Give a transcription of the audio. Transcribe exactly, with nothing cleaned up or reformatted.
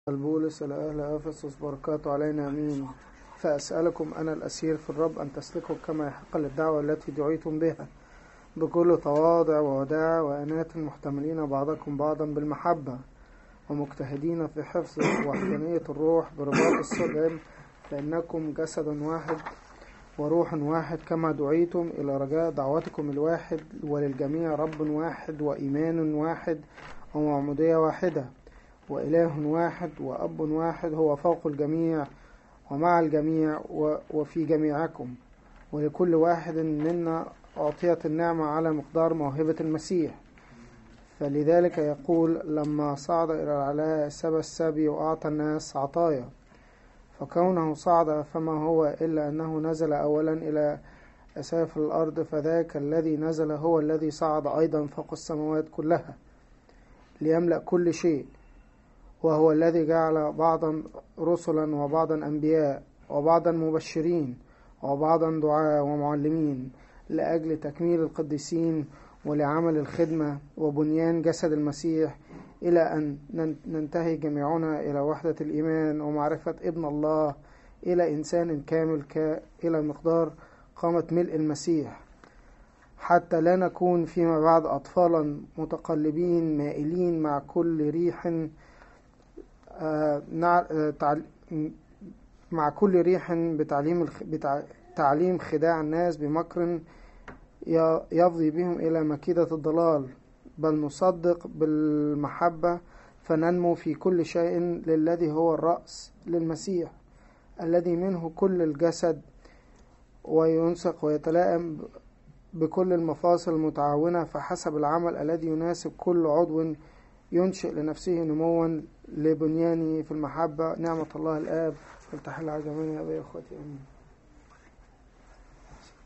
البولس إلى أهل أفسس بركاته علينا أمين. فأسألكم أنا الأسير في الرب أن تسلكوا كما يحق للدعوة التي دعيتم بها بكل تواضع ووداع وأناة محتملين بعضكم بعضا بالمحبة ومجتهدين في حفظ وحدانية الروح برباط السلام، فإنكم جسد واحد وروح واحد كما دعيتم إلى رجاء دعوتكم الواحد، وللجميع رب واحد وإيمان واحد ومعمودية واحدة وإله واحد وأب واحد هو فوق الجميع ومع الجميع وفي جميعكم، ولكل واحد منا أعطيت النعمة على مقدار موهبة المسيح. فلذلك يقول لما صعد إلى العلاء سبى السبي وأعطى الناس عطايا، فكونه صعد فما هو إلا أنه نزل أولا إلى أسافل الأرض، فذاك الذي نزل هو الذي صعد أيضا فوق السماوات كلها ليملأ كل شيء، وهو الذي جعل بعضا رسلا وبعضا أنبياء وبعضا مبشرين وبعضا دعاة ومعلمين لأجل تكميل القديسين ولعمل الخدمة وبنيان جسد المسيح، إلى أن ننتهي جميعنا إلى وحدة الإيمان ومعرفة ابن الله، إلى إنسان كامل ك... إلى مقدار قامة ملء المسيح، حتى لا نكون فيما بعد أطفالا متقلبين مائلين مع كل ريح مع كل ريح بتعليم بتعليم خداع الناس بمكر يفضي بهم إلى مكيدة الضلال، بل نصدق بالمحبة فننمو في كل شيء للذي هو الرأس للمسيح، الذي منه كل الجسد وينسق ويتلائم بكل المفاصل المتعاونة فحسب العمل الذي يناسب كل عضو ينشئ لنفسه نموا لبنيانه في المحبة. نعمة الله الآب فلتحل على جميع أبي أخوتي آمين.